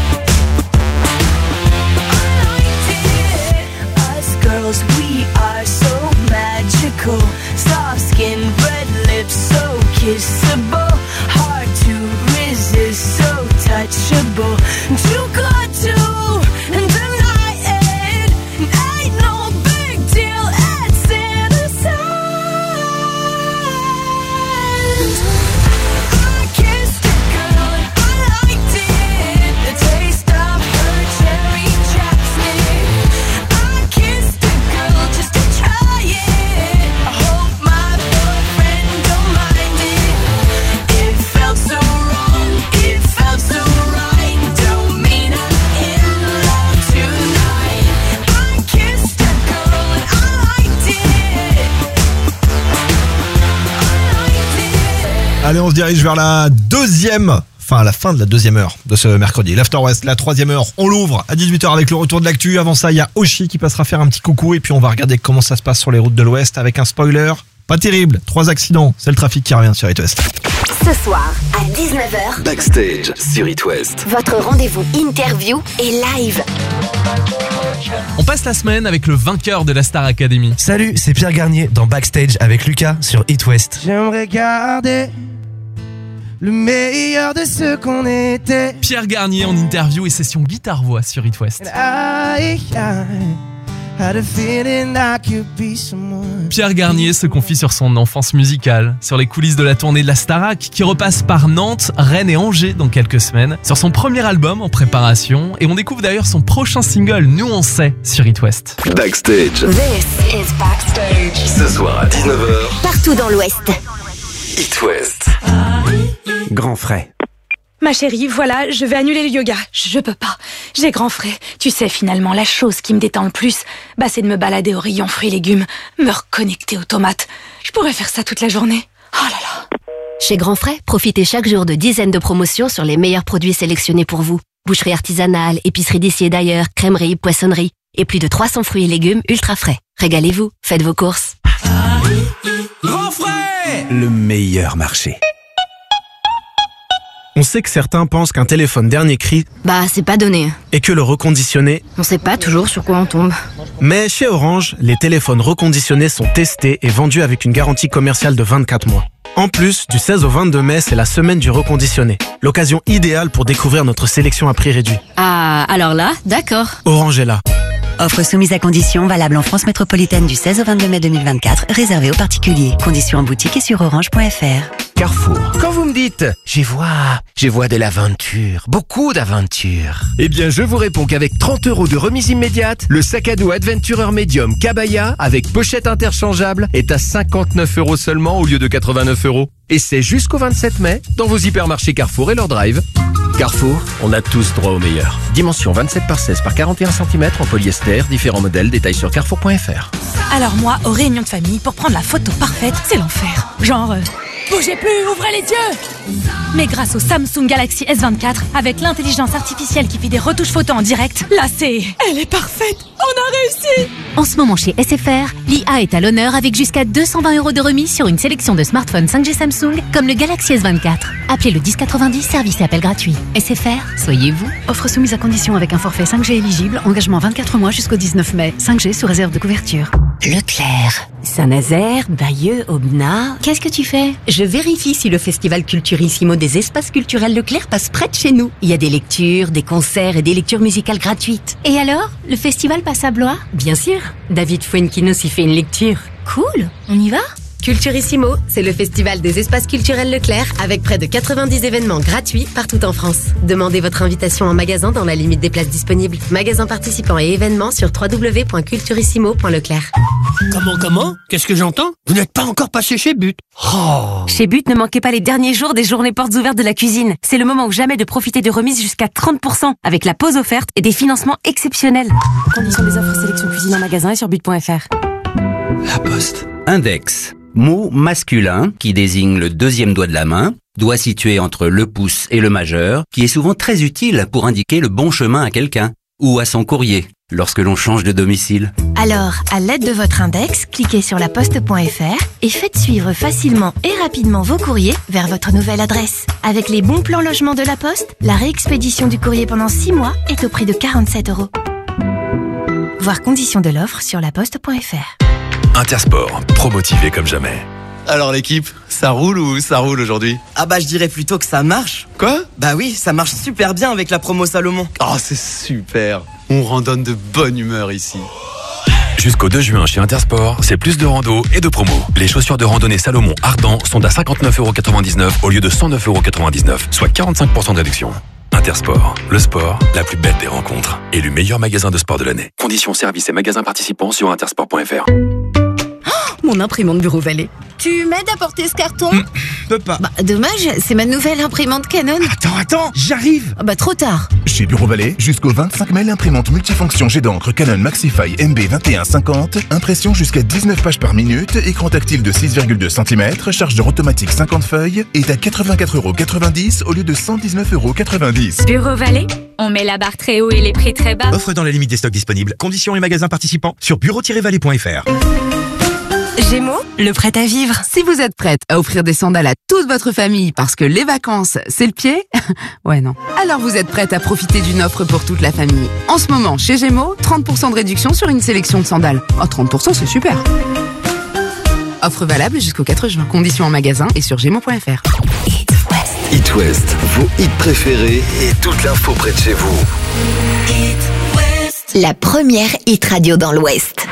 Us girls, we are so magical. Soft skin, red lips, so kissable. Hard to resist, so touchable. Too good to deny it. Ain't no big deal, it's innocent. I kissed a girl and I liked it, the taste of her cherry chapstick. I kissed a girl just to try it, I hope my boyfriend don't mind it. It felt so wrong, it felt so right, don't mean I'm in love tonight. I kissed a girl and I liked it. Allez, on se dirige vers la fin de la deuxième heure de ce mercredi. L'After West, la troisième heure, on l'ouvre à 18h avec le retour de l'actu. Avant ça, il y a Oshi qui passera faire un petit coucou et puis on va regarder comment ça se passe sur les routes de l'Ouest avec un spoiler. Pas terrible, 3 accidents, c'est le trafic qui revient sur It West. Ce soir, à 19h, Backstage sur It West. votre rendez-vous interview et live. On passe la semaine avec le vainqueur de la Star Academy. Salut, c'est Pierre Garnier dans Backstage avec Lucas sur It West. J'aimerais garder le meilleur de ce qu'on était. Pierre Garnier en interview et session guitare-voix sur It West. I had a feeling I could be someone. Pierre Garnier se confie sur son enfance musicale, sur les coulisses de la tournée de la Starac qui repasse par Nantes, Rennes et Angers dans quelques semaines, sur son premier album en préparation et on découvre d'ailleurs son prochain single Nous on sait sur It West. Backstage. This is Backstage. Ce soir à 19h. Partout dans l'Ouest. It West. Grand frais. Ma chérie, voilà, je vais annuler le yoga. Je peux pas. J'ai grand frais. Tu sais, finalement, la chose qui me détend le plus, c'est de me balader au rayon fruits et légumes, me reconnecter aux tomates. Je pourrais faire ça toute la journée. Oh là là. Chez Grand Frais, profitez chaque jour de dizaines de promotions sur les meilleurs produits sélectionnés pour vous. Boucherie artisanale, épicerie d'ici et d'ailleurs, crèmerie, poissonnerie et plus de 300 fruits et légumes ultra frais. Régalez-vous, faites vos courses. Grand Frais, le meilleur marché. On sait que certains pensent qu'un téléphone dernier cri c'est pas donné. et que le reconditionné. On sait pas toujours sur quoi on tombe. Mais chez Orange, les téléphones reconditionnés sont testés et vendus avec une garantie commerciale de 24 mois. En plus, du 16 au 22 mai, c'est la semaine du reconditionné. L'occasion idéale pour découvrir notre sélection à prix réduit. Ah, alors là, d'accord. Orange est là. Offre soumise à conditions, valable en France métropolitaine du 16 au 22 mai 2024, réservée aux particuliers. Conditions en boutique et sur orange.fr. Carrefour. Quand vous me dites « je vois de l'aventure, beaucoup d'aventure », eh bien je vous réponds qu'avec 30 € de remise immédiate, le sac à dos Adventurer Medium Kabaya avec pochette interchangeable est à 59 € seulement au lieu de 89 €. Et c'est jusqu'au 27 mai dans vos hypermarchés Carrefour et leur drive. Carrefour, on a tous droit au meilleur. Dimension 27 par 16 par 41 cm en polyester, différents modèles, détails sur carrefour.fr. Alors moi, aux réunions de famille, pour prendre la photo parfaite, c'est l'enfer. Genre, bougez plus, ouvrez les yeux. Mais grâce au Samsung Galaxy S24, avec l'intelligence artificielle qui fait des retouches photos en direct, là elle est parfaite. On a réussi. En ce moment chez SFR, l'IA est à l'honneur avec jusqu'à 220 € de remise sur une sélection de smartphones 5G Samsung comme le Galaxy S24. Appelez le 1090, service et appel gratuit. SFR, soyez vous. Offre soumise à condition avec un forfait 5G éligible, engagement 24 mois jusqu'au 19 mai. 5G sous réserve de couverture. Leclerc, Saint-Nazaire, Bayeux, Aubenas. Qu'est-ce que tu fais? Je vérifie si le festival Culturissimo des espaces culturels Leclerc passe près de chez nous. Il y a des lectures, des concerts et des lectures musicales gratuites. Et alors, le festival passe à Blois? Bien sûr. David Fuenquinos y fait une lecture. Cool, on y va? Culturissimo, c'est le festival des espaces culturels Leclerc avec près de 90 événements gratuits partout en France. Demandez votre invitation en magasin dans la limite des places disponibles. Magasins participants et événements sur www.culturissimo.leclerc. Comment? Qu'est-ce que j'entends? Vous n'êtes pas encore passé chez But. Oh. Chez But, ne manquez pas les derniers jours des journées portes ouvertes de la cuisine. C'est le moment ou jamais de profiter de remises jusqu'à 30% avec la pause offerte et des financements exceptionnels. Conditions des offres sélection cuisine en magasin et sur but.fr. La Poste. Index. Mot masculin qui désigne le deuxième doigt de la main, doigt situé entre le pouce et le majeur, qui est souvent très utile pour indiquer le bon chemin à quelqu'un ou à son courrier lorsque l'on change de domicile. Alors, à l'aide de votre index, cliquez sur laposte.fr et faites suivre facilement et rapidement vos courriers vers votre nouvelle adresse. Avec les bons plans logement de la Poste, la réexpédition du courrier pendant 6 mois est au prix de 47 €. Voir conditions de l'offre sur laposte.fr. Intersport, promotivé comme jamais. Alors l'équipe, ça roule ou ça roule aujourd'hui? Je dirais plutôt que ça marche. Quoi? Bah oui, ça marche super bien avec la promo Salomon. Oh, c'est super. On randonne de bonne humeur ici. Jusqu'au 2 juin chez Intersport, c'est plus de rando et de promo. Les chaussures de randonnée Salomon Ardent sont à 59,99 € au lieu de 109,99 €, soit 45% de réduction. Intersport, le sport, la plus belle des rencontres. Élu meilleur magasin de sport de l'année. Conditions, services et magasins participants sur intersport.fr. Mon imprimante Bureau Vallée. Tu m'aides à porter ce carton? Peux pas. Dommage, c'est ma nouvelle imprimante Canon. Attends, j'arrive. Trop tard. Chez Bureau Vallée, jusqu'au 25 mai, l'imprimante multifonction jet d'encre Canon Maxify MB2150, impression jusqu'à 19 pages par minute, écran tactile de 6,2 cm, chargeur automatique 50 feuilles, est à 84,90 € au lieu de 119,90 €. Bureau Vallée, on met la barre très haut et les prix très bas. Offre dans la limite des stocks disponibles. Conditions et magasins participants sur bureau-vallée.fr. Gémeaux, le prêt à vivre. Si vous êtes prête à offrir des sandales à toute votre famille parce que les vacances, c'est le pied, ouais non. Alors vous êtes prête à profiter d'une offre pour toute la famille. En ce moment, chez Gémeaux, 30% de réduction sur une sélection de sandales. 30%, c'est super. Offre valable jusqu'au 4 juin. Conditions en magasin et sur gémeaux.fr. It West, vos hits préférés et toute l'info près de chez vous. La première hit radio dans l'Ouest.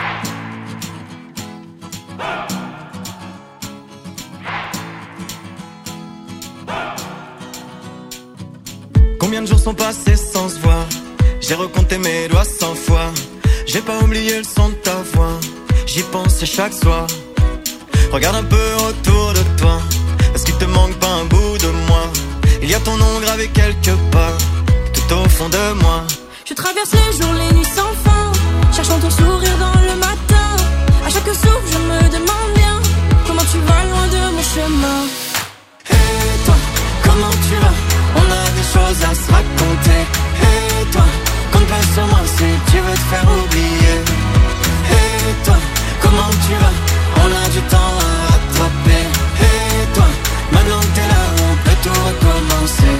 Combien de jours sont passés sans se voir? J'ai recompté mes doigts 100 fois. J'ai pas oublié le son de ta voix. J'y pense chaque soir. Regarde un peu autour de toi. Est-ce qu'il te manque pas un bout de moi? il y a ton nom gravé quelque part, tout au fond de moi. Je traverse les jours, les nuits sans fin, cherchant ton sourire dans le matin. À chaque souffle, je me demande bien comment tu vas loin de mon chemin. Et toi, comment tu vas? On a des choses à se raconter. Et toi, compte pas sur moi si tu veux te faire oublier. Et toi, comment tu vas? On a du temps à rattraper. Et toi, maintenant que t'es là, on peut tout recommencer.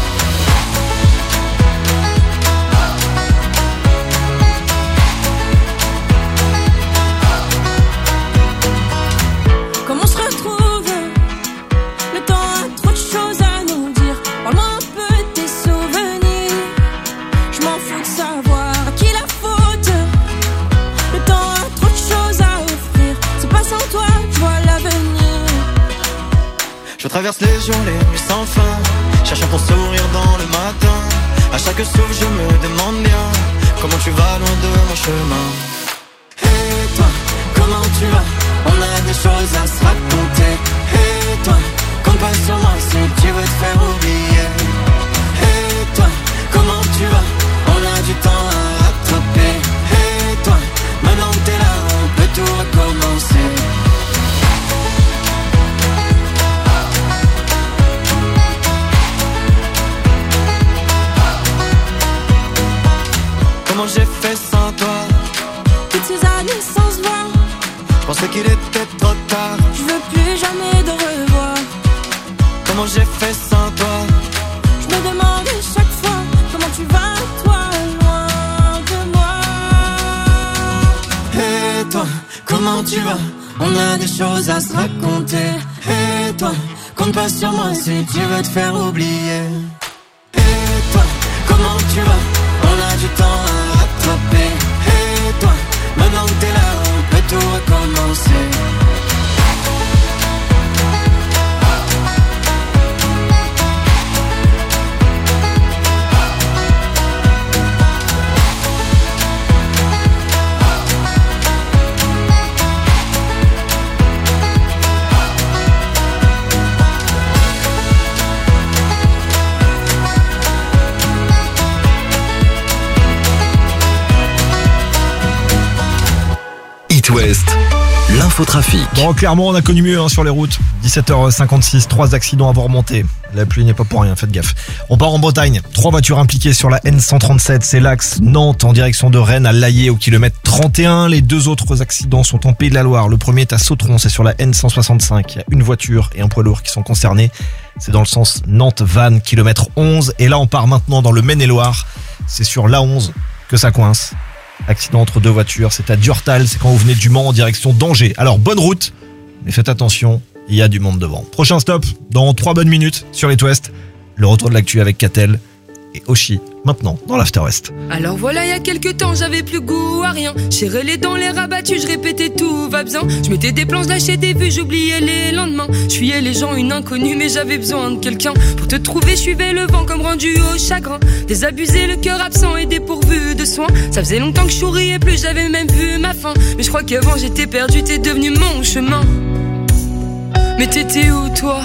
Comment on se retrouve? Le temps a trop de choses à nous dire. Parle-moi un peu de tes souvenirs. Je m'en fous de savoir à qui la faute. Le temps a trop de choses à offrir. C'est pas sans toi que je vois l'avenir. Je traverse les jours, les nuits sans fin, cherchant ton sourire dans le matin. À chaque souffle, je me demande bien comment tu vas loin de mon chemin. Et toi, comment tu vas? On a des choses à se raconter. Et toi, compte pas sur moi si tu veux te faire oublier. Et toi, comment tu vas? On a du temps à rattraper. Et toi, maintenant que t'es là, on peut tout recommencer. Comment j'ai fait sans toi? Toutes ces années sans se voir, je pensais qu'il était trop tard. je veux plus jamais de revoir. Comment j'ai fait sans toi? Je me demande chaque fois comment tu vas, toi, loin de moi. Et toi, comment tu vas? On a des choses à se raconter. Et toi, compte pas sur moi si tu veux te faire oublier. Et toi, comment tu vas? On a du temps à rattraper. Et toi, maintenant que t'es là, on peut tout recommencer. It West, l'infotrafic. Bon, clairement, on a connu mieux sur les routes. 17h56, 3 accidents à vous remonter. La pluie n'est pas pour rien, faites gaffe. On part en Bretagne. 3 voitures impliquées sur la N137. C'est l'axe Nantes en direction de Rennes à Laillé au kilomètre 31. Les 2 autres accidents sont en Pays de la Loire. Le premier est à Sautron, c'est sur la N165. Il y a une voiture et un poids lourd qui sont concernés. C'est dans le sens Nantes-Vannes, kilomètre 11. Et là, on part maintenant dans le Maine-et-Loire. C'est sur l'A11 que ça coince. Accident entre 2 voitures, c'est à Durtal, c'est quand vous venez du Mans en direction d'Angers. Alors bonne route, mais faites attention, il y a du monde devant. Prochain stop, dans 3 bonnes minutes sur It West, le retour de l'actu avec Catel et Oshi, maintenant dans l'After West. Alors voilà, il y a quelques temps, j'avais plus goût à rien. Serré les dents, les rabattus, je répétais tout va bien. Je mettais des plans, je lâchais des vues, j'oubliais les lendemains. Je fuyais les gens, une inconnue, mais j'avais besoin de quelqu'un. Pour te trouver, je suivais le vent comme rendu au chagrin. Désabusé, le cœur absent et dépourvu de soins. Ça faisait longtemps que je souriais plus, j'avais même vu ma fin. Mais je crois qu'avant j'étais perdu, t'es devenu mon chemin. Mais t'étais où toi?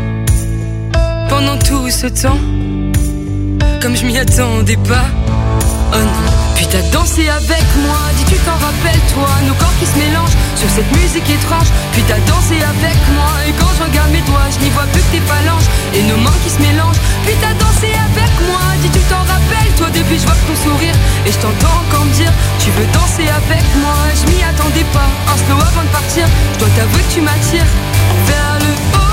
Pendant tout ce temps, comme je m'y attendais pas. Oh non, puis t'as dansé avec moi, dis tu t'en rappelles toi, nos corps qui se mélangent sur cette musique étrange. Puis t'as dansé avec moi, et quand je regarde mes doigts, je n'y vois plus que tes phalanges et nos mains qui se mélangent. Puis t'as dansé avec moi, dis tu t'en rappelles toi, depuis je vois ton sourire et je t'entends encore me dire tu veux danser avec moi. Je m'y attendais pas, un slow avant de partir, je dois t'avouer que tu m'attires vers le haut.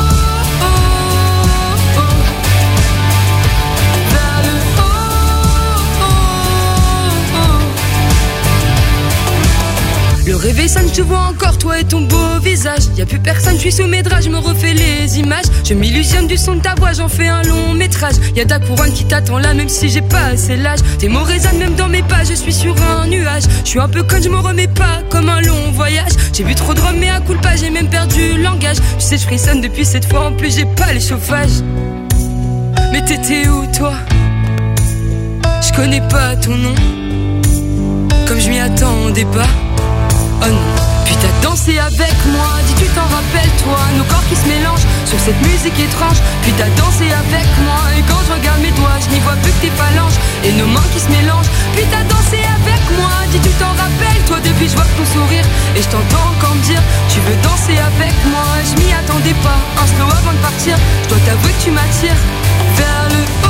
Le réveil sonne, je te vois encore, toi et ton beau visage. Y'a plus personne, je suis sous mes draps, je me refais les images. Je m'illusionne du son de ta voix, j'en fais un long métrage. Y'a ta couronne qui t'attend là, même si j'ai pas assez l'âge. Tes mots résonnent même dans mes pas, je suis sur un nuage. Je suis un peu conne, je me remets pas, comme un long voyage. J'ai bu trop de rhum, mais à coup de pas, j'ai même perdu le langage. Tu sais, je frissonne depuis cette fois, en plus j'ai pas les chauffages. Mais t'étais où toi? Je connais pas ton nom, comme je m'y attendais pas. Oh non, Puis t'as dansé avec moi, dis tu t'en rappelles toi, nos corps qui se mélangent sur cette musique étrange. Puis t'as dansé avec moi, et quand je regarde mes doigts, je n'y vois plus que tes phalanges et nos mains qui se mélangent. Puis t'as dansé avec moi, dis tu t'en rappelles toi, depuis je vois ton sourire et je t'entends encore me dire tu veux danser avec moi. Je m'y attendais pas, un slow avant de partir, je dois t'avouer que tu m'attires vers le haut.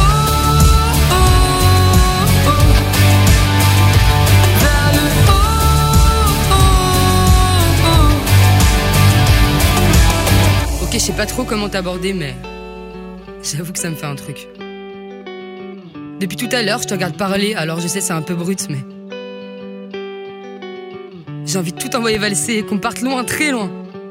Ok, je sais pas trop comment t'aborder, mais j'avoue que ça me fait un truc. Depuis tout à l'heure, je te regarde parler, alors je sais c'est un peu brut, mais j'ai envie de tout envoyer valser et qu'on parte loin, très loin.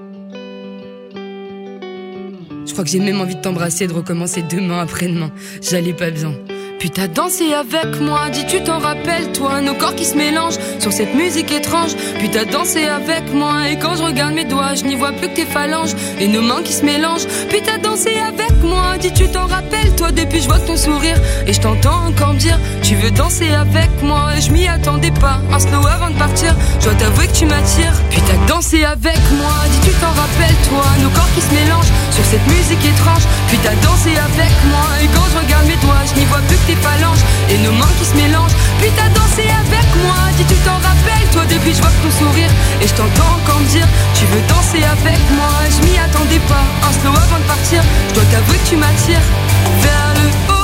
Je crois que j'ai même envie de t'embrasser et de recommencer demain après-demain. J'allais pas bien. Puis t'as dansé avec moi, dis tu t'en rappelles toi, nos corps qui se mélangent sur cette musique étrange. Puis t'as dansé avec moi, et quand je regarde mes doigts, je n'y vois plus que tes phalanges et nos mains qui se mélangent. Puis t'as dansé avec moi, dis tu t'en rappelles toi, depuis je vois ton sourire et je t'entends encore me dire tu veux danser avec moi. Et je m'y attendais pas, un slow avant de partir, je dois t'avouer que tu m'attires. Puis t'as dansé avec moi, dis tu t'en rappelles toi, nos corps qui se mélangent sur cette musique étrange. Puis t'as dansé avec moi, et quand je regarde mes doigts, je n'y vois plus que tes phalanges et nos mains qui se mélangent. Puis t'as dansé avec moi, dis tu t'en rappelles toi, depuis je vois ton sourire et je t'entends encore me dire tu veux danser avec moi. Je m'y attendais pas, un slow avant de partir, je dois t'avouer que tu m'attires vers le haut.